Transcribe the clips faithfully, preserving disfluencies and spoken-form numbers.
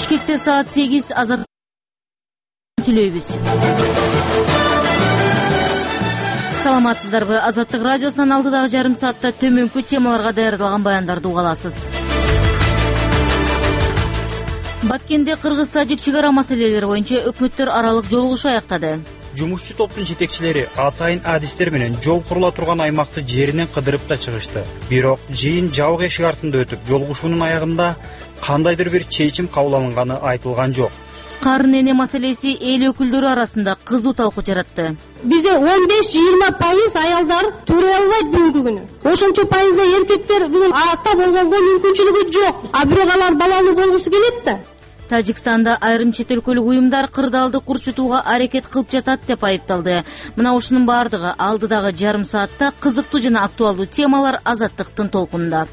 Бишкекте саат сегиз азат сүйлөйбүз. Саламатсыздарбы? Азаттык радиосунан алдыдагы жарым саатта төмөнкү темаларга даярдалган баяндарды уга аласыз. Баткенде Кыргыз-Тажик чыгара маселелери боюнча өкмөттөр аралык жолугушуу аяктады. Жумушчу топтун жетекчилери атайын адистер менен жол курула турган аймакты жеринен кыдырып да чыгышты. Бирок жыйын жабык эшик артында өтүп, жолугушуунун аягында кандайдыр бир чечим кабыл алынганы айтылган жок. Карын эне маселеси эл өкүлдөрү арасында кызуу талкуу жаратты. Бизде он беш жыйырма пайыз аялдар туурай албайт бүгүнкү күнү. Ошончо пайызда эркектер бүгүн ата болгонго мүмкүнчүлүгү жок. А бирок алар балалуу болгусу келет да. Тажикстанда айрым чет өлкөлүк уюмдар кырдаалды курчутууга аракет кылып жатат деп айыпталды. Мына ушунун баардыгы алдыдагы жарым саатта кызыктуу жана актуалдуу темалар Азаттыктын толкунунда.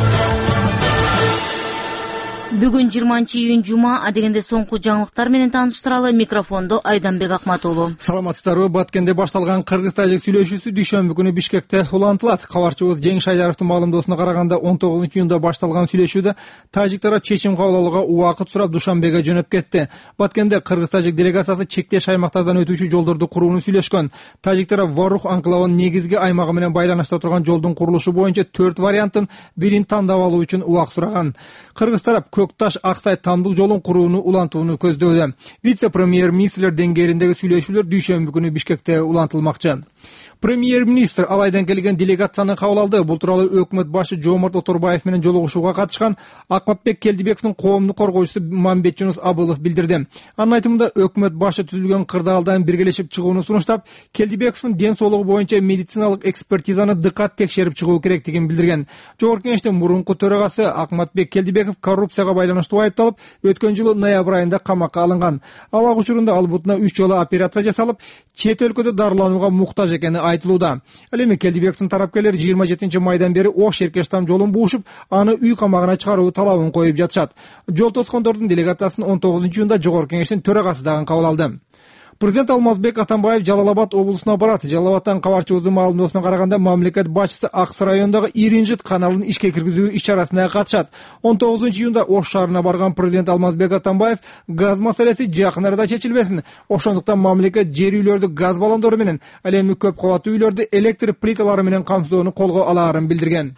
Бүгүн жыйырманчы июнь жума, адегенде соңку жаңылыктар менен тааныштыралы. Микрофондо Айданбек Акмат уулу. Саламатсыздарбы? Баткенде башталган Кыргыз-Тажик сүйлөшүүсү дүйшөмбү күнү Бишкекте улантылат. Кабарчыбыз Жеңиш Айдаровдун маалымдоосуна караганда он тогузунчу июнда башталган сүйлөшүүдө тажик тарап чечим кабыл алууга убакыт сурап Душанбеге жөнөп кетти. Баткенде Кыргыз-Тажик делегациясы чектеш аймактардан өтүүчү жолдорду курууну сүйлөшкөн. Тажик тарап Ворух анклавынын негизги аймагы менен байланышта турган жолдун курулушу боюнча төрт варианттын бирин тандап алуу үчүн убак сураган. Кыргыз тарап Көкташ Аксай Тамдул жолун курууну улантууну көздөөдө. Вице-премьер-министрлер деңгээлиндеги сүйлөшүүлөр дүйшөмбү күнү Бишкекте улантылмакчы. Премьер-министр Алайдан келген делегацияны кабыл алды. Бул тууралуу өкмөт башы Жомарт Оторбаев менен жолугушууга катышкан Акматбек Келдибековдун коомдук коргоочусу Мамбет Жунус Абылов билдирди. Анын айтымында өкмөт башы түзүлгөн кырдаалдан биргелешип чыгууну сунуштап, Келдибековдун ден соолугу боюнча медициналык экспертизаны дыкат текшерип чыгуу керектигин билдирген. Жогорку Кеңештин мурунку төрагасы Акматбек Келдибеков коррупцияга байланыштуу айыпталып, өткөн жылы ноябрь айында камакка алынган. Абак учурунда ал бутуна үч жолу операция жасалып, чет өлкөдө дарыланууга муктаж экени айтылууда. Ал эми Келдибековдун тарапкерлери жыйырма жетинчи майдан бери Ош Эркештам жолун буушуп, аны үй камагына чыгаруу талабын коюп жатышат. Жол тоскондордун делегациясын он тогузунчу июнда Жогорку Кеңештин төрагасы дагы кабыл алды. Президент Алмазбек Атамбаев Жалал-Абад облусуна барат. Жалал-Абадтан кабарчыбыздын маалымдоосуна караганда мамлекет башчысы Аксы районундагы Иринжит каналын ишке киргизүү иш-чарасына катышат. он тогузунчу июнда Ош шаарына барган президент Алмазбек Атамбаев газ маселеси жакын арада чечилбесин, ошондуктан мамлекет жер үйлөрдү газ баллондору менен, ал эми көп кабаттуу үйлөрдү электр плиталары менен камсыздоону колго алаарын билдирген.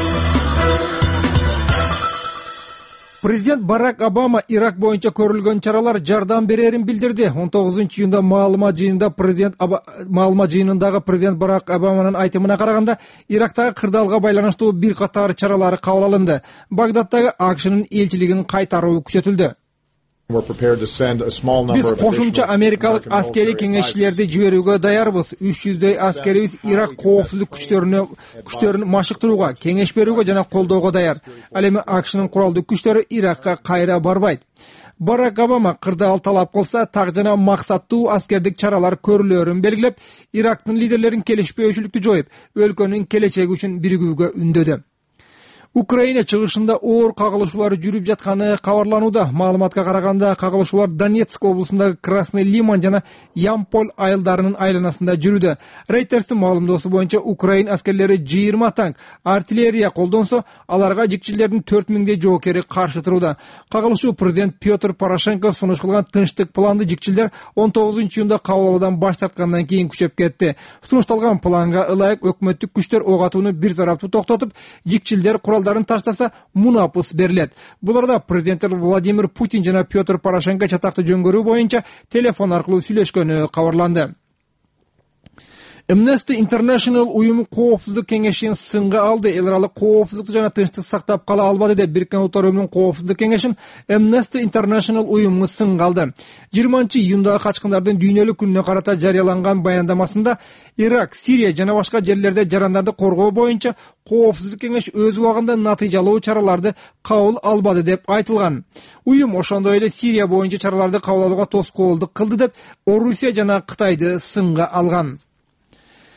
Президент Барак Обама Ирак боюнча көрүлгөн чаралар жардам берерин билдирди. он тогузунчу июнда маалымат жыйынында президент маалымат жыйынындагы президент Барак Обаманын айтымына караганда, Ирактагы кырдаалга байланыштуу бир катар чаралары кабыл алынды. Багдадтагы АКШнын элчилигин кайтаруу күчөтүлдү. Биз кошумча америкалык аскери кеңешчилерди жиберүүгө даярбыз. үч жүздөй аскерибиз Ирак коопсуздук күчтөрүнө күчтөрүн машыктырууга, кеңеш берүүгө жана колдоого даяр. Ал эми АКШнын куралдуу күчтөрү Иракка кайра барбайт. Барак Обама кырдаал талап кылса, так жана максаттуу аскердик чаралар көрүлөрүн белгилеп, Ирактын лидерлерин келишпөөчүлүктү жоюп, өлкөнүн келечеги үчүн биригүүгө үндөдү. Украина чыгышында оор кагылышуулар жүрүп жатканы кабарланууда. Маалыматка караганда, кагылышуулар Донецк облусундагы Красный Лиман жана Ямполь айылдарынын айланасында жүрүүдө. Рейтерстин маалымдоосу боюнча Украин аскерлери жыйырма танк, артиллерия колдонсо, аларга жикчилердин төрт миңдей жоокери каршы турууда. Кагылышуу президент Петр Порошенко сунуш кылган тынчтык планды жикчилер он тогузунчу июнда кабыл алуудан баш тарткандан кийин күчөп кетти. Сунушталган планга ылайык өкмөттүк күчтөр ок атууну бир тараптуу токтотуп, жикчилер курал таштаса мунапыс берилет. Буларда президенттер Владимир Путин жана Петр Порошенко чатакты жөнгөрүү боюнча телефон аркылуу сүйлөшкөнү кабарланды. Amnesty International уюму коопсуздук кеңешин сынга алды. Эл аралык коопсуздукту жана тынчтык сактап кала албады деп Бириккен Улуттар уюмунун коопсуздук кеңешин Amnesty International уюму сынга алды. жыйырманчы июндагы качкындардын дүйнөлүк күнүнө карата жарыяланган баяндамасында Ирак, Сирия жана башка жерлерде жарандарды коргоо боюнча коопсуздук кеңеш өз убагында натыйжалуу чараларды кабыл албады деп айтылган. Уюм ошондой эле Сирия боюнча чараларды кабыл алууга тоскоолдук кылды деп Орусия жана Кытайды сынга алган.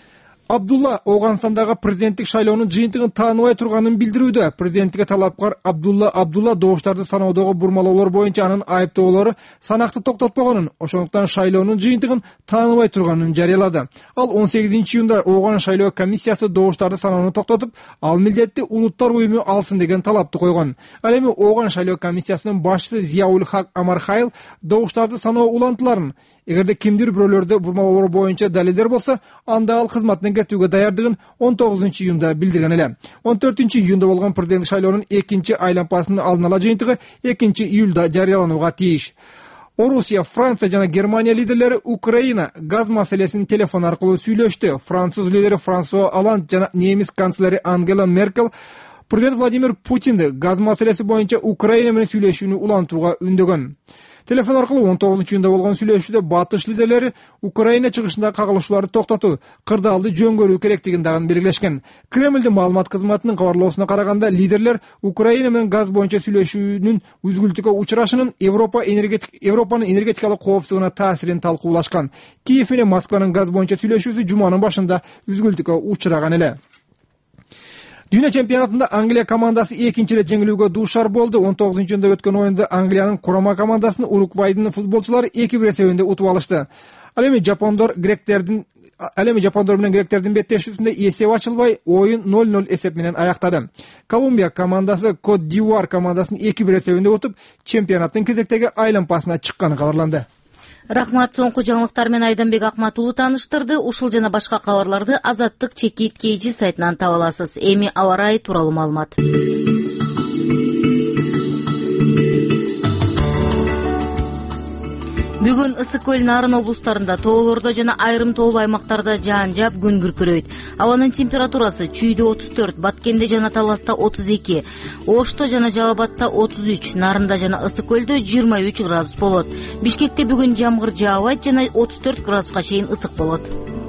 Абдулла Оогансандагы президенттик шайлоонун жыйынтыгын тааныбай турганын билдирүүдө. Президенттикке талапкар Абдулла Абдулла добуштарды саноодогу бурмалоолор боюнча анын айыптоолору санакты токтотпогонун, ошондуктан шайлоонун жыйынтыгын тааныбай турганын жарыялады. Ал он сегизинчи июнда Ооган шайлоо комиссиясы добуштарды саноону токтотуп, ал милдетти улуттар уюму алсын деген талапты койгон. Ал эми Ооган шайлоо комиссиясынын башчысы Зияул Хак Амархайл добуштарды саноо улантыларын, эгерде кимдир бирөөлөрдө бурмалоолор боюнча далилдер болсо, анда ал кызматтан кетүүгө даярдыгын он тогузунчу июнда билдирген эле. он төртүнчү июнда болгон президенттик шайлоонун экинчи айланпасынын алдын ала жыйынтыгы экинчи июлда жарыяланууга тийиш. Орусия, Франция жана Германия лидерлери Украина газ маселесин телефон аркылуу сүйлөштү. Француз лидери Франсуа Олланд жана немис канцлери Ангела Меркель президент Владимир Путинди газ маселеси боюнча Украина менен сүйлөшүүнү улантууга үндөгөн. Телефон аркылуу он тогузунчу июнда болгон сүйлөшүүдө батыш лидерлери Украина чыгышындагы кагылышууларды токтотуу, кырдаалды жөн көрүү керектигин дагы белгилешкен. Кремлдин маалымат кызматынын кабарлоосуна караганда, лидерлер Украина менен газ боюнча сүйлөшүүнүн үзгүлтүккө учурашынын Европа энергетик Европанын энергетикалык коопсуздугуна таасирин талкуулашкан. Киев менен Москванын газ боюнча сүйлөшүүсү жуманын башында үзгүлтүккө учураган эле. Дүйнө чемпионатында Англия командасы экинчи ирет жеңилүүгө дуушар болду. он тогузунчу июнда өткөн оюнда Англиянын курама командасын Уругвайдын футболчулары эки бир эсебинде утуп алышты. Ал эми жапондор гректердин Ал эми жапондор менен гректердин беттешүүсүндө эсеп ачылбай, оюн ноль ноль эсеп менен аяктады. Колумбия командасы Кот д'Ивуар командасын эки бир эсебинде утуп, чемпионаттын кезектеги айланпасына чыкканы кабарланды. Рахмат, соңку жаңылыктар менен Айданбек Акматулу тааныштырды. Ушул жана башка кабарларды Азаттык Чекит Кейжи сайтынан таба аласыз. Эми аба ырайы тууралуу маалымат. Бүгүн Ысык көл Нарын облустарында, тоолордо жана айрым тоолуу аймактарда жаан жаап, күн күркүрөйт. Абанын температурасы Чүйдө отуз төрт, Баткенде жана Таласта отуз эки, Ошто жана Жалал Абадта отуз үч, Нарында жана Ысык көлдө жыйырма үч градус болот. Бишкекте бүгүн жамгыр жаабайт жана отуз төрт градуска чейин ысык болот.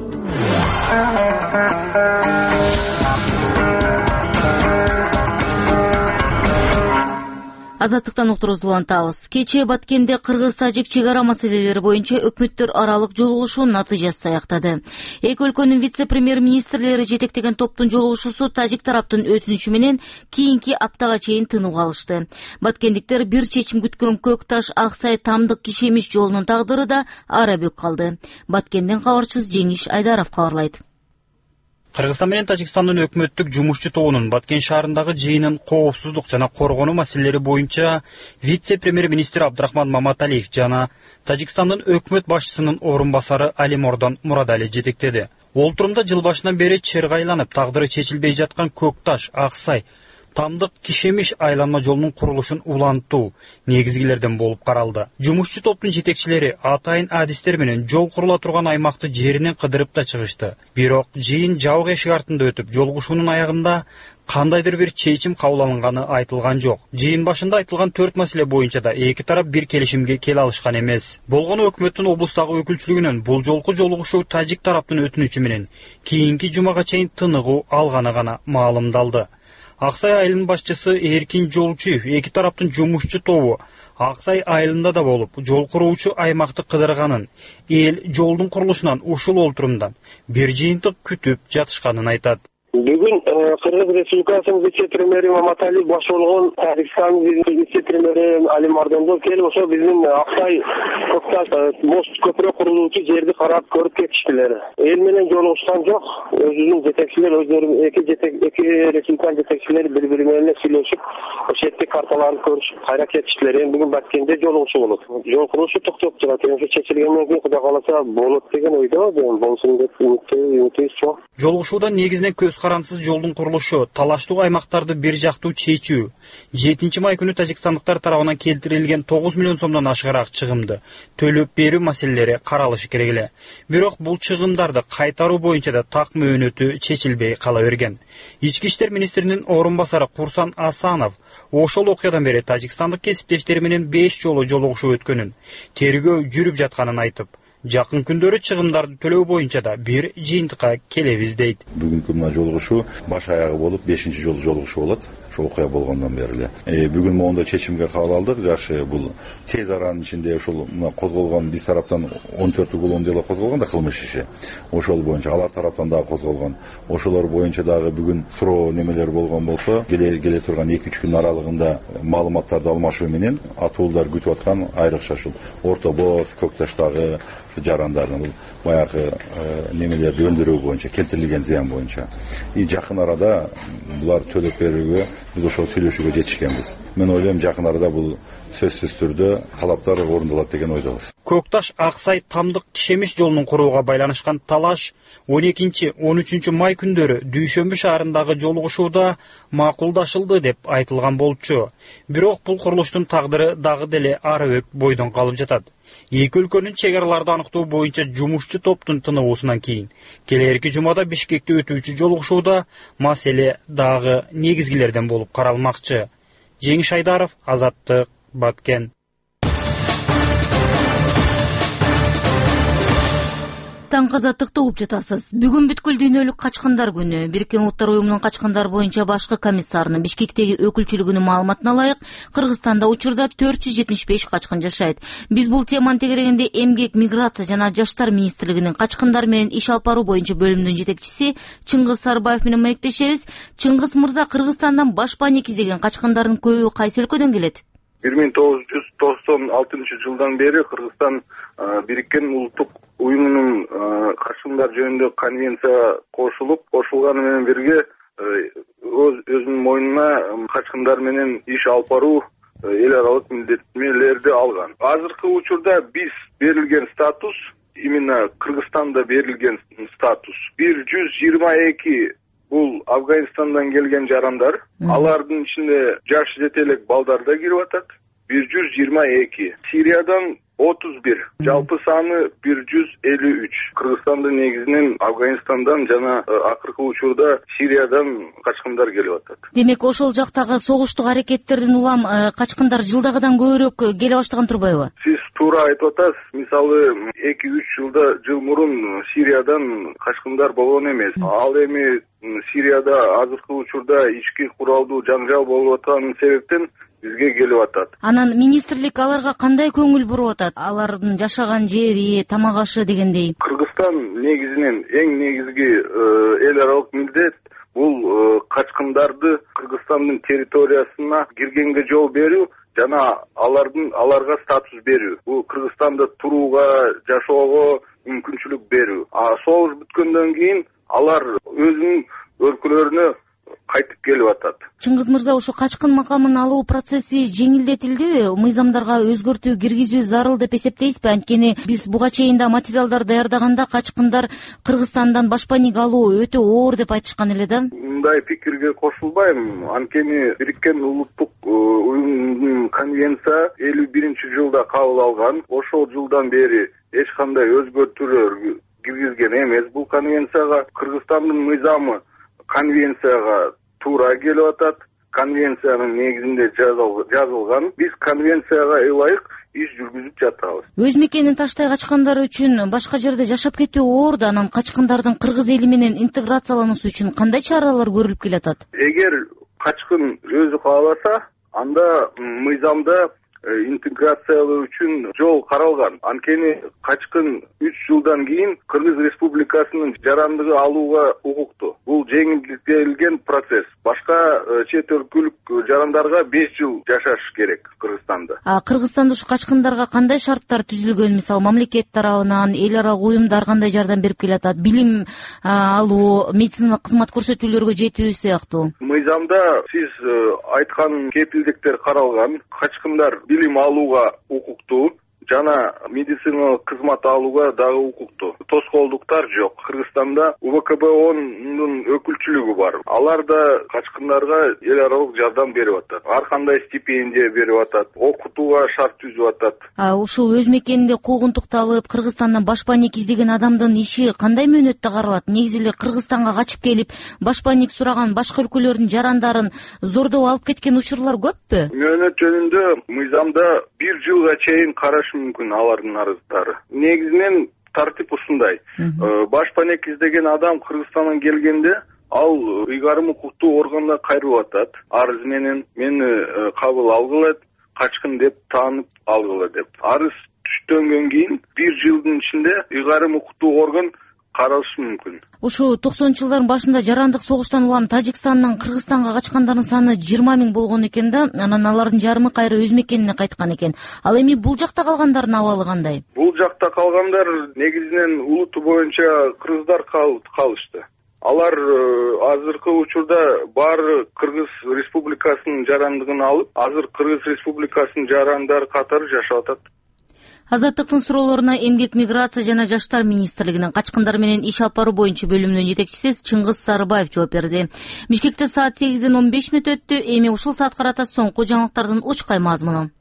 Азаттыктан уктурубузду улантабыз. Кечээ Баткенде кыргыз-тажик чек ара маселелери боюнча өкмөттөр аралык жолугушуу натыйжасыз аяктады. Эки өлкөнүн вице-премьер-министрлери жетектеген топтун жолугушуусу тажик тараптын өтүнүчү менен кийинки аптага чейин тынууга алышты. Баткендиктер бир чечим күткөн Көкташ Аксай Тамдык Кишемиш жолунун тагдыры да ара бөк калды. Баткенден кабарчыбыз Жеңиш Айдаров кабарлайт. Кыргызстан менен Тажикстандын өкмөттүк жумушчу тобунун Баткен шаарындагы жыйынын коопсуздук жана коргонуу маселелери боюнча вице-премьер-министр Абдрахман Маматалиев жана Тажикстандын өкмөт башчысынын орун басары Алимордон Мурадали жетектеди. Олтурумда жыл башынан бери черге айланып, тагдыры чечилбей жаткан Көкташ, Аксай, Тамдык Кишемиш айланма жолунун курулушун улантуу негизгилерден болуп каралды. Жумушчу топтун жетекчилери атайын адистер менен жол курула турган аймакты жеринен кыдырып да чыгышты. Бирок жыйын жабык эшик артында өтүп, жолугушуунун аягында кандайдыр бир чечим кабыл алынганы айтылган жок. Жыйын башында айтылган төрт маселе боюнча да эки тарап бир келишимге келе алышкан эмес. Болгону өкмөттүн облустагы өкүлчүлүгүнөн бул жолку жолугушуу тажик тараптын өтүнүчү менен кийинки жумага чейин тыныгуу алганы гана маалымдалды. Аксай айылынын башчысы Эркин Жолчуев эки тараптын жумушчу тобу Аксай айылында да болуп, жол куруучу аймакты кыдырганын, эл жолдун курулушунан ушул олтурумдан бир жыйынтык күтүп жатышканын айтат. Бүгүн Кыргыз Республикасынын вице-премьери Маматали баш болгон Тажикстандын вице-премьери Алимордондо келип ошо биздин Аксай Көкташ мост көпүрө курулуучу жерди карап көрүп кетиштилер. Эл менен жолугушкан жок. Өзүнүн жетекчилери өздөрү эки жетек эки республика жетекчилери бири-бири менен сүйлөшүп, ошетти карталарын көрүшүп кайра кетиштилер. Эми бүгүн Баткенде жолугушуу болот. Жол курулушу токтоп жатат. Эми чечилгенден кийин Кудай кааласа болот деген ойдо, болсун деп үмүттөйбүз. Жолугушуудан негизинен көз карансыз жолдун курулушу, талаштуу аймактарды бир жактуу чечүү, жетинчи май күнү тажикстандыктар тарабынан келтирилген тогуз миллион сомдон ашыгыраак чыгымды төлөп берүү маселелери каралышы керек эле. Бирок бул чыгымдарды кайтаруу боюнча да так мөөнөтү чечилбей кала берген. Ички иштер министринин орун басары Курсан Асанов ошол окуядан бери тажикстандык кесиптештери менен беш жолу жолугушуу өткөнүн, тергөө жүрүп жатканын айтып, жакын күндөрү чыгымдарды төлөө боюнча да бир жыйынтыкка келебиз дейт. Бүгүнкү мына жолугушуу баш аягы болуп бешинчи жолу жолугушуу болот. ошо окуя болгондон бери эле. Бүгүн моундай чечимге кабыл алдык. Жакшы, бул тез аранын ичинде ушул козголгон биз тараптан он төрт уголовный дело козголгон да, кылмыш иши. Ошол боюнча алар тараптан дагы козголгон. Ошолор боюнча дагы бүгүн суроо немелер болгон болсо, келе келе турган эки үч күн аралыгында маалыматтарды алмашуу менен атуулдар күтүп аткан айрыкча ушул Орто Боз, Көк Таштагы жарандардын бул баягы немелерди өндүрүү боюнча, келтирилген зыян боюнча. И жакын арада булар төлөп берүүгө биз ошол сүйлөшүүгө жетишкенбиз. Мен ойлойм, жакын арада бул сөзсүз түрдө талаптар орундалат деген ойдобуз. Көкташ Аксай Тамдык Кишемиш жолунун курууга байланышкан талаш он экинчи он үчүнчү май күндөрү Дүйшөмбү шаарындагы жолугушууда макулдашылды деп айтылган болчу. Бирок бул курулуштун тагдыры дагы деле ары бойдон калып жатат. Эки өлкөнүн чек араларды аныктоо боюнча жумушчу топтун тыныгуусунан кийин келерки жумада Бишкекте өтүүчү жолугушууда маселе дагы негизгилерден болуп каралмакчы. Жеңиш Айдаров, Азаттык, Баткен. Таң азаттыкты угуп жатасыз. Бүгүн бүткүл дүйнөлүк качкындар күнү. Бириккен Улуттар уюмунун качкындар боюнча башкы комиссарынын Бишкектеги өкүлчүлүгүнүн маалыматына ылайык, Кыргызстанда учурда төрт жүз жетимиш беш качкын жашайт. Биз бул теманы тегерегенде Эмгек, миграция жана жаштар министрлигинин качкындар менен иш алып баруу боюнча бөлүмүнүн жетекчиси Чыңгыз Сарбаев менен маектешебиз. Чыңгыз мырза, Кыргызстандан баш паник издеген качкындардын көбү кайсы өлкөдөн келет? бир миң тогуз жүз токсон алтынчы жылдан бери Кыргызстан Бириккен Улуттук уюмунун качкындар жөнүндө конвенция кошулуп, кошулганы менен бирге өзүнүн мойнуна качкындар менен иш алып баруу эл аралык милдеттенмелерди алган. Азыркы учурда биз берилген статус, именно Кыргызстанда берилген статус бир жүз жыйырма эки бул Афганистандан келген жарандар, алардын ичинде жаш жетелек балдар да кирип атат. бир жүз жыйырма эки. Сириядан отуз бир. Жалпы саны бир жүз элүү үч. Кыргызстандын негизинен Афганистандан жана акыркы учурда Сириядан качкындар келип атат. Демек, ошол жактагы согуштук аракеттердин улам качкындар жылдагыдан көбүрөөк келе баштаган турбайбы? Сиз туура айтып атасыз. Мисалы эки үч жылда жыл мурун Сириядан качкындар болгон эмес. Ал эми Сирияда азыркы учурда ички куралдуу жаңжал болуп аткан себептен бизге келип атат. Анан министрлик аларга кандай көңүл буруп атат? Алардын жашаган жери, тамак ашы дегендей. Кыргызстан негизинен эң негизги эл аралык милдет бул качкындарды Кыргызстандын территориясына киргенге жол берүү жана алардын аларга статус берүү. Бул Кыргызстанда турууга, жашоого мүмкүнчүлүк берүү. А согуш бүткөндөн кийин алар өзүнүн өлкөлөрүнө кайтып келип атат. Чыңгыз мырза, ушу качкын макамын алуу процесси жеңилдетилдиби? Мыйзамдарга өзгөртүү киргизүү зарыл деп эсептейсизби? Анткени биз буга чейин да материалдар даярдаганда качкындар Кыргызстандан башпаник алуу өтө оор деп айтышкан эле да. Мындай пикирге кошулбайм. Анткени Бириккен Улуттук уюмунун конвенция элүү биринчи жылда кабыл алган. Ошол жылдан бери эч кандай өзгөртүүлөр киргизген эмес бул конвенцияга. Кыргызстандын мыйзамы конвенцияга туура келип атат. Конвенциянын негизинде жазылган. Биз конвенцияга ылайык иш жүргүзүп жатабыз. Өз мекенин таштай качкандар үчүн башка жерде жашап кетүү оор да, анан качкындардын кыргыз эли менен интеграциялануусу үчүн кандай чаралар көрүлүп келатат? Эгер качкын өзү кааласа, анда мыйзамда интеграциялоо үчүн жол каралган. Анткени качкын үч жылдан кийин Кыргыз Республикасынын жарандыгы алууга укуктуу. Бул жеңилдетилген процесс. Башка чет өлкөлүк жарандарга беш жыл жашаш керек Кыргызстанда. А Кыргызстанда ушу качкындарга кандай шарттар түзүлгөн? Мисалы, мамлекет тарабынан эл аралык уюмдар кандай жардам берип келатат? Билим алуу, медициналык кызмат көрсөтүүлөргө жетүү сыяктуу. Мыйзамда сиз айткан кепилдиктер каралган. Качкындар билим алууга укуктуу жана медициналык кызмат алууга дагы укуктуу. Тоскоолдуктар жок. Кыргызстанда У В К Б О'нун өкүлчүлүгү бар. Алар да качкындарга эл аралык жардам берип атат. Ар кандай стипендия берип атат. Окутууга шарт түзүп атат. А ушул өз мекенинде куугунтукталып, Кыргызстандан башпаник издеген адамдын иши кандай мөөнөттө каралат? Негизи эле Кыргызстанга качып келип, башпаник сураган башка өлкөлөрдүн жарандарын зордоп алып кеткен учурлар көппү? Мөөнөт жөнүндө мыйзамда бир жылга чейин караш мүмкүн алардын арыздары. Негизинен тартип ушундай. Башпаник издеген адам Кыргызстандан келгенде ал ыйгарым укуктуу органга кайрылып атат. Арыз менен мени кабыл алгыла, качкын деп таанып алгыла деп. Арыз түштөнгөн кийин бир жылдын ичинде ыйгарым укуктуу орган каралышы мүмкүн. Ушу токсонунчу жылдардын башында жарандык согуштан улам Тажикстандан Кыргызстанга качкандардын саны жыйырма миң болгон экен да, анан алардын жарымы кайра өз мекенине кайткан экен. Ал эми бул жакта калгандардын абалы кандай? Бул жакта калгандар негизинен улуту боюнча кыргыздар калышты. Алар азыркы учурда баары Кыргыз Республикасынын жарандыгын алып, азыр Кыргыз Республикасынын жарандары катары жашап атат. Азаттыктын суроолоруна Эмгек, миграция жана жаштар министрлигинин качкындар менен иш алып баруу боюнча бөлүмүнүн жетекчиси Чыңгыз Сарыбаев жооп берди. Бишкекте саат сегизден он беш мүнөт өттү. Эми ушул саат карата соңку жаңылыктардын учкай мазмуну.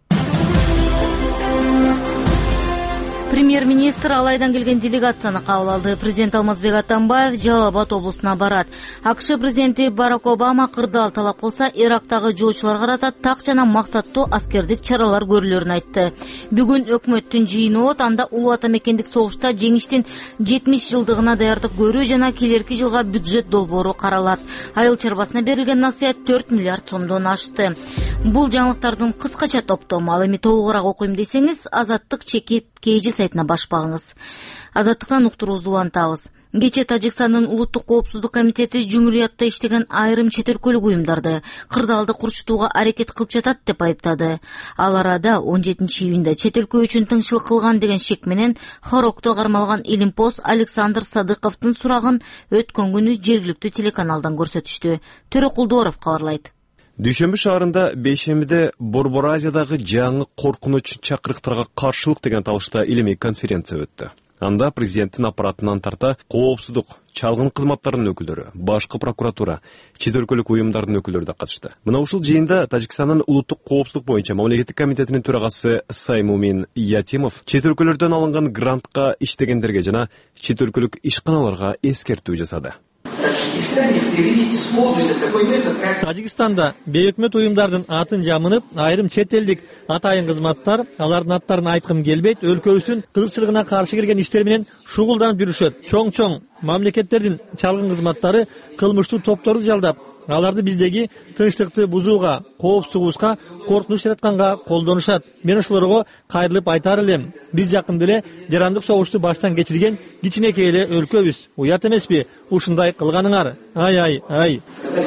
Премьер-министр Алайдан келген делегацияны кабыл алды. Президент Алмазбек Атамбаев Жалал Абад облусуна барат. АКШ президенти Барак Обама кырдаал талап кылса, Ирактагы жоочуларга карата так жана максаттуу аскердик чаралар көрүлөрүн айтты. Бүгүн өкмөттүн жыйыны болот. Анда улуу ата мекендик согушта жеңиштин жетимиш жылдыгына даярдык көрүү жана келерки жылга бюджет долбоору каралат. Айыл чарбасына берилген насыят төрт миллиард сомдон ашты. Бул жаңылыктардын кыскача топтому. Ал эми толугураак окуйм десеңиз, Азаттык чекит кейжи сайтына баш багыңыз. Азаттыктан уктуруубузду улантабыз. Кечээ Тажикстандын улуттук коопсуздук комитети Жумуриятта иштеген айрым чет өлкөлүк уюмдарды кырдаалды курчутууга аракет кылып жатат деп айыптады. Ал арада он жетинчи июнда чет өлкө үчүн тыңчылык кылган деген шек менен Хорокто кармалган Илимпоз Александр Садыковдун сурагын өткөн күнү жергиликтүү телеканалдан көрсөтүштү. Төрөкулдуоров кабарлайт. Дүйшөмбү шаарында бейшембиде Борбор Азиядагы жаңы коркунуч чакырыктарга каршылык деген талышта илимий конференция өттү. Анда президенттин аппаратынан тарта коопсуздук, чалгын кызматтарынын өкүлдөрү, башкы прокуратура, чет өлкөлүк уюмдардын өкүлдөрү да катышты. Мына ушул жыйында Тажикстандын улуттук коопсуздук боюнча мамлекеттик комитетинин төрагасы Саймумин Ятимов чет өлкөлөрдөн алынган грантка иштегендерге жана чет өлкөлүк ишканаларга эскертүү жасады. Тажикстанда бейөкмөт уюмдардын атын жамынып, айрым чет элдик атайын кызматтар, алардын аттарын айткым келбейт, өлкөбүздүн кызыкчылыгына каршы келген иштер менен шугулданып жүрүшөт. Чоң-чоң мамлекеттердин чалгын кызматтары кылмыштуу топторду жалдап, аларды биздеги тынчтыкты бузууга, коопсуздугубузга коркунуч жаратканга колдонушат. Мен ошолорго кайрылып айтар элем. Биз жакында эле жарандык согушту баштан кечирген кичинекей эле өлкөбүз. Уят эмеспи ушундай кылганыңар? Ай-ай, ай.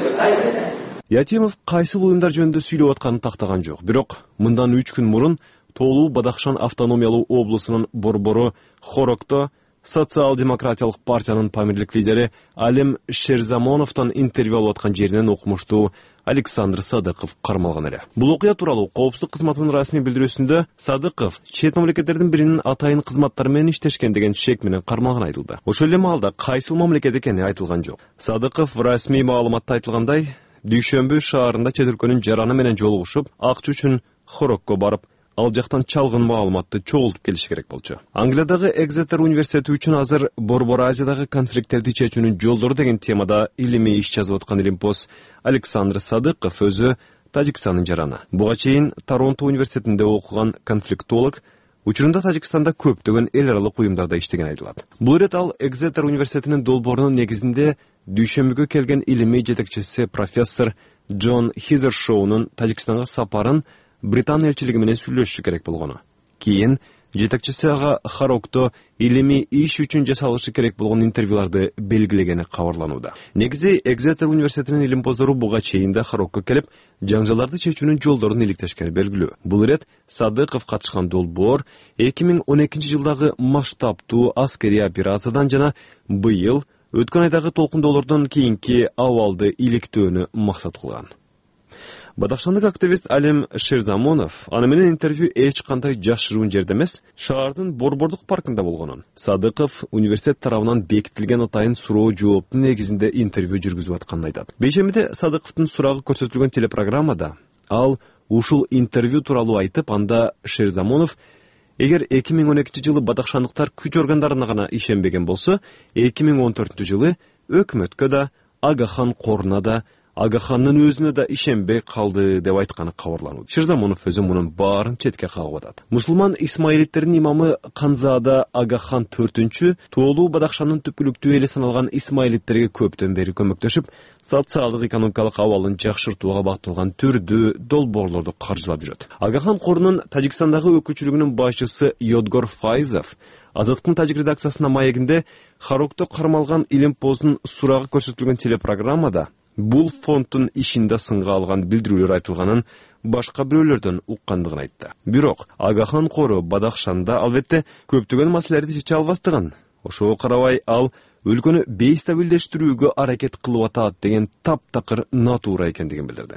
Ятимов кайсыл уюмдар жөнүндө сүйлөп атканын тактаган жок. Бирок мындан үч күн мурун Тоолуу Бадахшан автономиялуу облусунун борбору Хорокто Социал-демократиялык партиянын памирлик лидери Алим Шерзамоновдон интервью алып аткан жеринен окумуштуу Александр Садыков кармалган эле. Бул окуя тууралуу коопсуздук кызматынын расмий билдирүүсүндө Садыков чет мамлекеттердин биринин атайын кызматтары менен иштешкен деген шек менен кармалган айтылды. Ошол эле маалда кайсыл мамлекет экени айтылган жок. Садыков расмий маалыматта айтылгандай, Дүйшөмбү шаарында чет өлкөнүн жараны менен жолугушуп, акча үчүн Хорокко барып, ал жактан чалгын маалыматты чогултуп келиши керек болчу. Англиядагы Экзетер университети үчүн азыр Борбор Азиядагы конфликттерди чечүүнүн жолдору деген темада илимий иш жазып аткан Илимпоз Александр Садыков өзү Тажикстандын жараны. Буга чейин Торонто университетинде окуган конфликтолог, учурунда Тажикстанда көптөгөн эл аралык уюмдарда иштеген айтылат. Бул ирет ал Экзетер университетинин долбоорунун негизинде Дүйшөмбүгө келген илимий жетекчиси профессор Джон Хизершоунун Тажикстанга сапарын Британ элчилиги менен сүйлөшүшү керек болгону. Кийин жетекчиси ага Хорокто илимий иш үчүн жасалышы керек болгон интервьюларды белгилегени кабарланууда. Негизи Экзетер университетинин илимпоздору буга чейин да Хорокко келип, жаңжаларды чечүүнүн жолдорун иликтешкени белгилүү. Бул ирет Садыков катышкан долбоор эки миң он экинчи жылдагы масштабтуу аскерий операциядан жана быйыл өткөн айдагы толкундоолордон кийинки абалды иликтөөнү максат кылган. Бадахшандык активист Алим Шерзамонов аны менен интервью эч кандай жашыруун жерде эмес, шаардын Борбордук паркында болгонун. Садыков университет тарабынан бекитилген атайын суроо жооптун негизинде интервью жүргүзүп атканын айтат. Бейшембиде Садыковдун сурагы көрсөтүлгөн телепрограммада ал ушул интервью тууралуу айтып, анда Шерзамонов эгер эки миң он экинчи жылы бадахшандыктар күч органдарына гана ишенбеген болсо, эки миң он төртүнчү жылы өкмөткө да, Агахан коруна да, Агахандын өзүнө да ишенбей калды деп айтканы кабарланууда. Ширзамонов өзү мунун баарын четке кагып атат. Мусулман исмаилиттердин имамы Канзада Агахан төртүнчү тоолуу Бадахшандын түпкүлүктүү эли саналган исмаилиттерге көптөн бери көмөктөшүп, социалдык экономикалык абалын жакшыртууга багытталган түрдүү долбоорлорду каржылап жүрөт. Агахан корунун Тажикстандагы өкүлчүлүгүнүн башчысы Йодгор Файзов Азаттыктын тажик редакциясына маегинде Харокто кармалган Илим Поздун сурагы көрсөтүлгөн телепрограммада бул фонддун ишинде сынга алган билдирүүлөр айтылганын башка бирөөлөрдөн уккандыгын айтты. Бирок Агахан кору Бадахшанда албетте көптөгөн маселелерди чече албастыгын, ошого карабай ал өлкөнү бейстабилдештирүүгө аракет кылып атат деген таптакыр натура экендигин билдирди.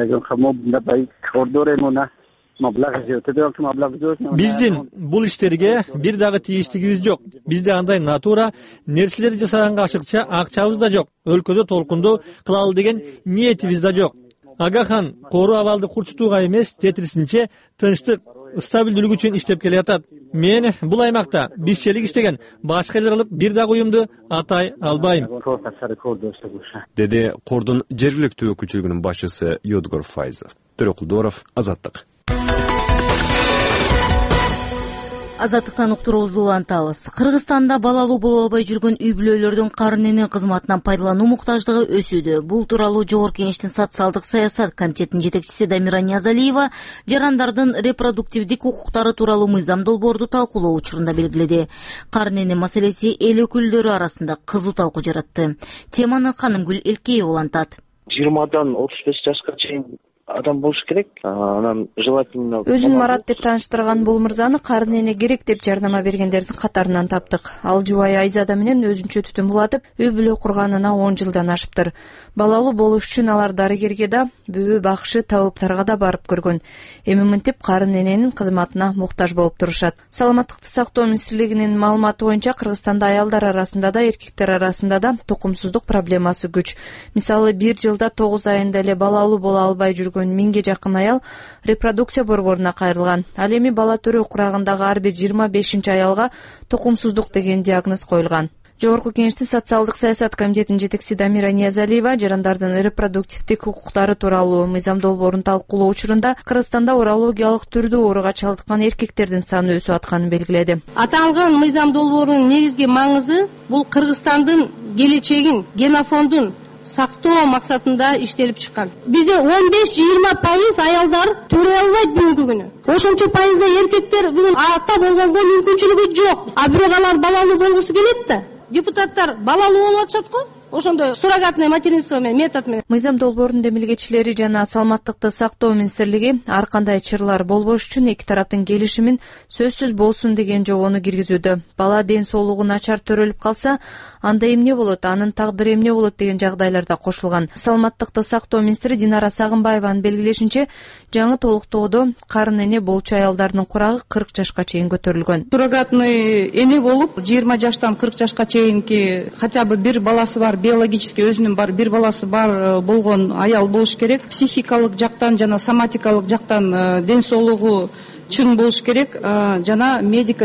Биздин бул иштерге бир дагы тийиштигибиз жок. Бизде андай натура нерселерди жасаганга ашыкча акчабыз да жок. Өлкөдө толкунду кылалы деген ниетибиз да жок. Агахан кору абалды курчутууга эмес, тетирисинче тынчтык, стабилдүүлүк үчүн иштеп келатат. Мен бул аймакта бизчелик иштеген башка эл аралык бир дагы уюмду атай албайм, деди кордун жергиликтүү өкүлчүлүгүнүн башчысы Йодгор Файзов. Төрөкулдоров, Азаттык. Азаттыктан уктуруубузду улантабыз. Кыргызстанда балалуу боло албай жүргөн үй бүлөлөрдүн карын энен кызматынан пайдалануу муктаждыгы өсүүдө. Бул тууралуу Жогорку Кеңештин социалдык саясат комитетинин жетекчиси Дамира Ниязалиева жарандардын репродуктивдик укуктары тууралуу мыйзам долбоорду талкуулоо учурунда белгиледи. Карын энен маселеси эл өкүлдөрү арасында кызуу талкуу жаратты. Теманы Канымгүл Элкеева улантат. жыйырмадан отуз беш жашка чейин адам болуш керек. Анан желательно өзүн Марат деп тааныштырган бул мырзаны карын эне керек деп жардама бергендердин катарынан таптык. Ал жубайы Айзада менен өзүнчө түтүн булатып, үй бүлө курганына он жылдан ашыптыр. Балалуу болуш үчүн алар дарыгерге да, бүбү бакшы табыптарга да барып көргөн. Эми мынтип карын эненин кызматына муктаж болуп турушат. Саламаттыкты сактоо министрлигинин маалыматы боюнча Кыргызстанда аялдар арасында да, эркектер арасында да тукумсуздук проблемасы күч. Мисалы, бир жылда тогуз айында эле балалуу боло албай жүргөн миңге жакын аял репродукция борборуна кайрылган. Ал эми бала төрөө курагындагы ар бир жыйырма бешинчи аялга тукумсуздук деген диагноз коюлган. Жогорку Кеңештин социалдык саясат комитетинин жетекчиси Дамира Ниязалиева жарандардын репродуктивдик укуктары тууралуу мыйзам долбоорун талкуулоо учурунда Кыргызстанда урологиялык түрдүү ооруга чалдыккан эркектердин саны өсүп атканын белгиледи. Аталган мыйзам долбоорунун негизги маңызы бул Кыргызстандын келечегин, генофондун сактоо максатында иштелип чыккан. Бизде он беш жыйырма пайыз аялдар төрөй албайт бүгүнкү күнү. Ошончо пайызда эркектер бүгүн ата болгонго мүмкүнчүлүгү жок. А бирок алар балалуу болгусу келет да. Депутаттар балалуу болуп атышат го. Ошондой суррогатное материнство менен, метод менен. Мыйзам долбоорунун демилгечилери жана саламаттыкты сактоо министрлиги ар кандай чырлар болбош үчүн эки тараптын келишимин сөзсүз болсун деген жобону киргизүүдө. Бала ден соолугу начар төрөлүп калса, анда эмне болот, анын тагдыры эмне болот деген жагдайларда кошулган. Саламаттыкты сактоо министри Динара Сагынбаеванын белгилешинче, жаңы толуктоодо карын эне болчу аялдардын курагы кырк жашка чейин көтөрүлгөн. Суррогатный эне болуп, жыйырма жаштан кырк жашка чейинки хотя бы бир баласы бар, биологически өзүнүн бар бир баласы бар болгон аял болуш керек. Психикалык жактан жана соматикалык жактан ден соолугу чың болуш керек, жана медико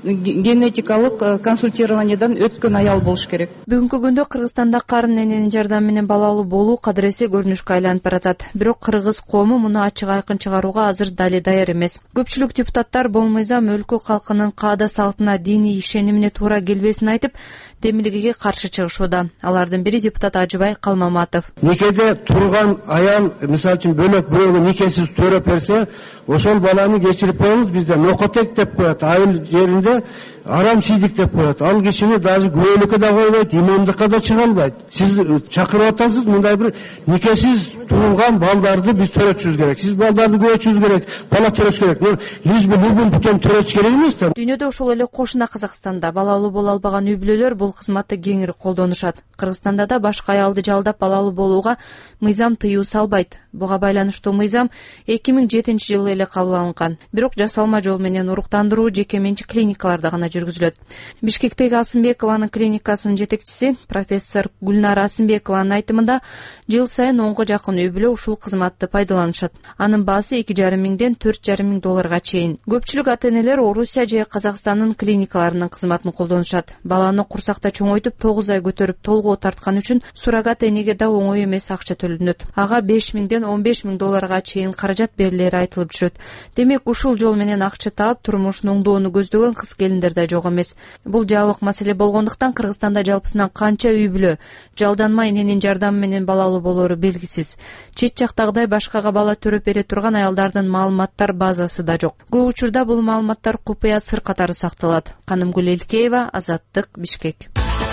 генетикалык консультированиядан өткөн аял болуш керек. Бүгүнкү күндө Кыргызстанда карын эненин жардамы менен балалуу болуу кадыресе көрүнүшкө айланып баратат. Бирок кыргыз коому муну ачык айкын чыгарууга азыр дали даяр эмес. Көпчүлүк депутаттар бул мыйзам өлкө калкынын каада салтына, диний ишенимине туура келбесин айтып, демилгеге каршы чыгышууда. Алардын бири депутат Ажыбай Калмаматов. Никеде турган аял, мисалы үчүн бөлөк бирөөгө никесиз төрөп берсе, ошол баланы кечирип коебуз, бизде нокотек деп коет, айыл жеринде арам чийдик деп коет. Ал кишини даже күбөлүккө да койбойт, имамдыкка да чыга албайт. Сиз чакырып атасыз, мындай бир никесиз туулган балдарды биз төрөтүшүбүз керек. Сиз балдарды көбөйтүшүбүз керек, бала төрөш керек. Лишь бы любым путем төрөтүш керек эмес да. Дүйнөдө ошол эле кошуна Казакстанда балалуу боло албаган үй бүлөлөр бул кызматты кеңири колдонушат. Кыргызстанда да башка аялды жалдап балалуу болууга мыйзам тыюу салбайт. Буга байланыштуу мыйзам эки миң жетинчи жылы эле кабыл алынган. Бирок жасалма жол менен уруктандыруу жеке менчик клиникаларда гана жүргүзүлөт. Бишкектеги Асымбекованын клиникасынын жетекчиси профессор Гүлнара Асымбекованын айтымында жыл сайын онго жакын үй бүлө ушул кызматты пайдаланышат. Анын баасы эки жарым миңден төрт жарым миң долларга чейин. Көпчүлүк ата-энелер Орусия же Казакстандын клиникаларынын кызматын колдонушат. Баланы курсакта чоңойтуп тогуз ай көтөрүп толгоо тарткан үчүн суррогат энеге да оңой эмес акча төлөнөт. Ага беш миңден он беш миң долларга чейин каражат берилери айтылып жүрөт. Демек ушул жол менен акча таап турмушун оңдоону көздөгөн кыз келиндер да жок эмес. Бул жабык маселе болгондуктан Кыргызстанда жалпысынан канча үй бүлө жалданма эненин жардамы менен балалуу болору белгисиз. Чет жактагыдай башкага бала төрөп бере турган аялдардын маалыматтар базасы да жок. Көп учурда бул маалыматтар купуя сыр катары сакталат. Канымгүл Элкеева, Азаттык, Бишкек.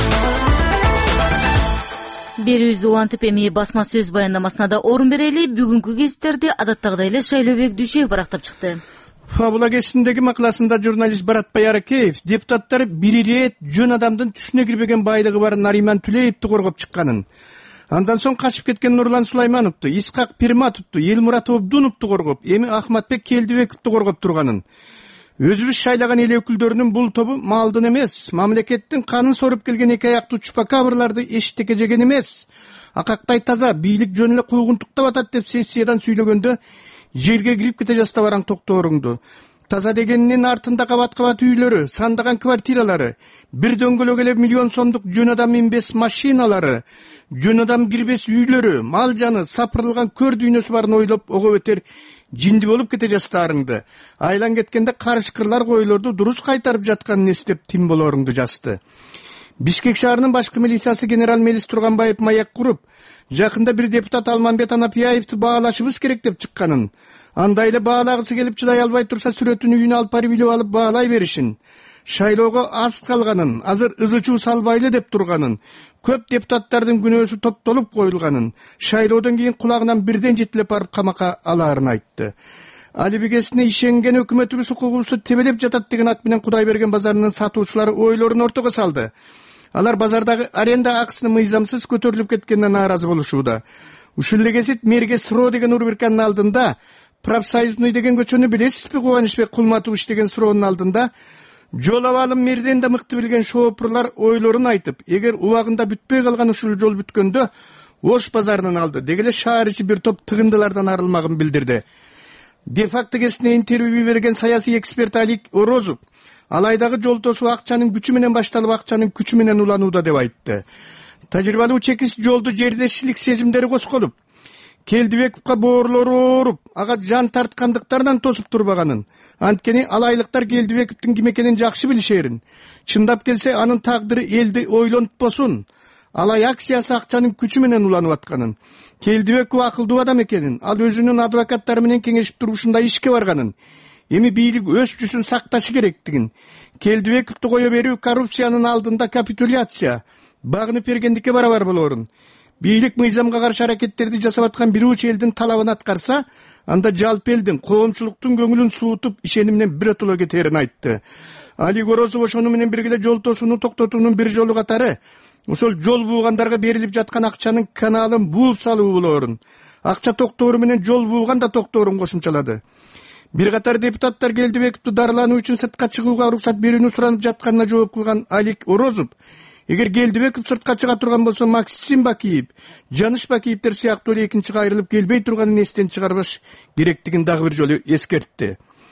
Берүүбүздү улантып эми басма сөз баяндамасына да орун берели. Бүгүнкү кесиптерди адаттагыдай эле Шайлообек Дүйшөев барактап чыкты. Фабула кесиндеги макаласында журналист Баратбай Аракеев депутаттар бир ирет жөн адамдын түсүнө кирбеген байлыгы бар Нариман Түлеевди коргоп чыкканын, андан соң качып кеткен Нурлан Сулаймановду, Исхак Пирматовду, Элмурат Обдуновду коргоп, эми Ахматбек Келдибековду коргоп турганын, өзүбүз шайлаган эл өкүлдөрүнүн бул тобу малдын эмес, мамлекеттин канын соруп келген эки аяктуу чупакабрларды эшиктекке жеген эмес, акактай таза бийлик жөн эле куугунтуктап атат деп сессиядан сүйлөгөндө жерге кирип кете жастабараң токтооруңду. Таза дегенинин артында кабат-кабат үйлөрү, сандаган квартиралары, бир дөңгөлөк эле миллион сомдук жөн адам минбес машиналары, жөн адам кирбес үйлөрү, мал жаны, сапырылган көр дүйнөсү барын ойлоп ого бетер жинди болуп кете жастарыңды. Айлан кеткенде карышкырлар койлорду дурус кайтарып жатканын эстеп тим болоруңду жазды. Бишкек шаарынын башкы милициясы генерал Мелис Турганбаев маяк куруп, жакында бир депутат Алманбет Анапияевди баалашыбыз керек деп чыкканын, андай эле баалагысы келип чыдай албай турса сүрөтүн үйүнө алып барып илип алып баалай беришин, шайлоого аз калганын, азыр ызы чуу салбайлы деп турганын, көп депутаттардын күнөөсү топтолуп коюлганын, шайлоодон кийин кулагынан бирден жетилеп барып камакка алаарын айтты. Алибигесине ишенген өкмөтүбүз укугубузду тебелеп жатат деген ат менен Кудайберген базарынын сатуучулары ойлорун ортого салды. Алар базардагы аренда акысынын мыйзамсыз көтөрүлүп кеткенине нааразы болушууда. Ушул эле кезит мэрге Сро деген рубриканын алдында, профсоюзный деген көчөнү билесизби Кубанычбек Кулматович деген суроонун алдында жол абалын мэрден да мыкты билген шоопурлар ойлорун айтып, эгер убагында бүтпөй калган ушул жол бүткөндө Ош базарынын алды дегеле шаар ичи бир топ тыгындылардан арылмагын билдирди. Де-факто кесине интервью берген саясий эксперт Алик Орозов алайдагы жол тосуу акчанын күчү менен башталып, акчанын күчү менен уланууда деп айтты. Тажрыйбалуу чекис жолду жердешчилик сезимдери косколуп, Келдибековго боорлору ооруп, ага жан тарткандыктарынан тосуп турбаганын, анткени алайлыктар Келдибековдун ким экенин жакшы билишерин, чындап келсе анын тагдыры элди ойлонтпосун, алай акциясы акчанын күчү менен уланып атканын, Келдибеков акылдуу адам экенин, ал өзүнүн адвокаттары менен кеңешип туруп ушундай ишке барганын, эми бийлик өз жүзүн сакташы керектигин, Келдибековду кое берүү коррупциянын алдында капитуляция, багынып бергендикке барабар болорун. Бийлик мыйзамга каршы аракеттерди жасап аткан бир уч элдин талабын аткарса, анда жалпы элдин, коомчулуктун көңүлүн суутуп, ишеним менен биротоло кетерин айтты. Али Горозов ошону менен бирге жол тосууну токтотуунун бир жолу катары ошол жол буугандарга берилип жаткан акчанын каналын бууп салуу болорун, акча токтоору менен жол бууган да токтоорун кошумчалады. Бир катар депутаттар Келдибековду дарылануу үчүн сыртка чыгууга уруксат берүүнү суранып жатканына жооп кылган Алик Орозов, эгер Келдибеков сыртка чыга турган болсо Максим Бакиев, Жаныш Бакиевдер сыяктуу эле экинчи кайрылып келбей турганын эстен чыгарбаш керектигин дагы бир жолу эскертти.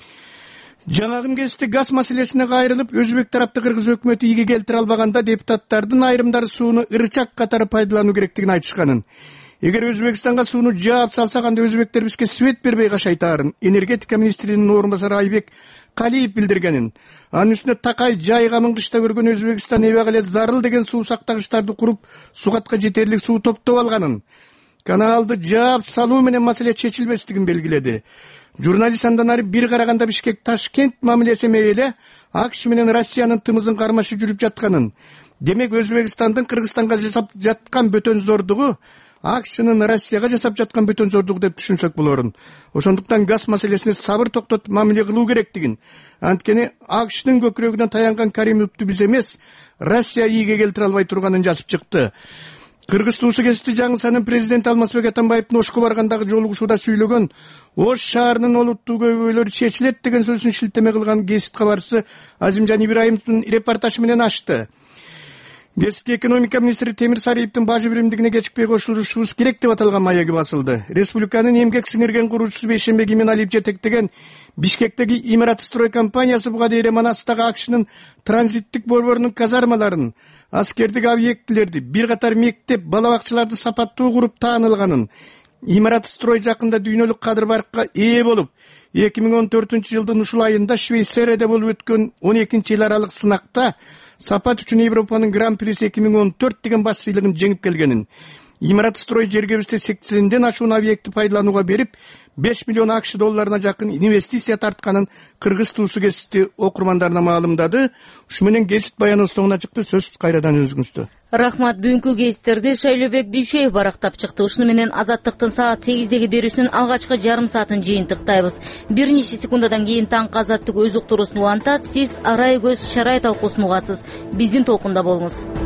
Жаңагы кезде газ маселесине кайрылып, өзбек тарапты Кыргыз өкмөтү ийге келтире албаганда депутаттардын айрымдары сууну ырычак катары пайдалануу керектигин айтышканын. Эгер Өзбекстанга сууну жаап салсак, анда өзбектер бизге свет бербей кашайтаарын энергетика министринин орун басары Айбек Калиев билдиргенин. Анын үстүнө Такай жайгамын кышта көргөн Өзбекстан эбак эле зарыл деген суу сактагычтарды куруп, сугатка жетерлик суу топтоп алганын, каналды жаап салуу менен маселе чечилбестигин белгиледи. Журналист андан ары бир караганда Бишкек Ташкент мамилеси мейли АКШ менен Россиянын тымызын кармашы жүрүп жатканын, демек Өзбекстандын Кыргызстанга жасап жаткан бөтөн зордугу АКШнын Россияга жасап жаткан бөтөн зордугу деп түшүнсөк болорун. Ошондуктан газ маселесине сабыр токтотуп мамиле кылуу керектигин, анткени АКШнын көкүрөгүнө таянган Каримовду биз эмес, Россия ийге келтире албай турганын жазып чыкты. Кыргыз туусу кесипти Жаңысанын президенти Алмазбек Атамбаевдин Ошко баргандагы жолугушууда сүйлөгөн Ош шаарынын олуттуу көйгөйлөрү чечилет деген сөзүн шилтеме кылган Гезит кабарчысы Азимжан Ибраимовдун репортажы менен ачты. Гезитке экономика министри Темир Сариевдин бажы биримдигине кечикпей кошулушубуз керек деп аталган маеги басылды. Республиканын эмгек сиңирген куруучусу Бейшембе Кеменалиев жетектеген Бишкектеги Имарат-строй компаниясы буга дейин Манастагы АКШнын транзиттик борборунун казармаларын, аскердик объектилерди, бир катар мектеп, бала бакчаларды сапаттуу куруп таанылганын, Имарат-строй жакында дүйнөлүк кадыр баркка ээ болуп, эки миң он төртүнчү жылдын ушул айында Швейцарияда болуп өткөн он экинчи эл аралык сынакта сапат үчүн Европанын Гран-приси эки миң он төрт деген баш сыйлыгын жеңип келгенин, Имарат-строй жергебизде сексенден ашуун объекти пайдаланууга берип, беш миллион АКШ долларына жакын инвестиция тартканын кыргыз туусу Гезитти окурмандарына маалымдады. Ушу менен Гезит баяныбыз соңуна чыкты. Сөз кайрадан өзүңүздө. Рахмат. Бүгүнкү гезиттерди Шайлообек Дүйшөев барактап чыкты. Ушуну менен Азаттыктын саат сегиздеги берүүсүнүн алгачкы жарым саатын жыйынтыктайбыз. Бир нече секундадан кийин таңкы Азаттык өз уктуруусун улантат. Сиз арай көз шарай талкуусун угасыз. Биздин толкунда болуңуз.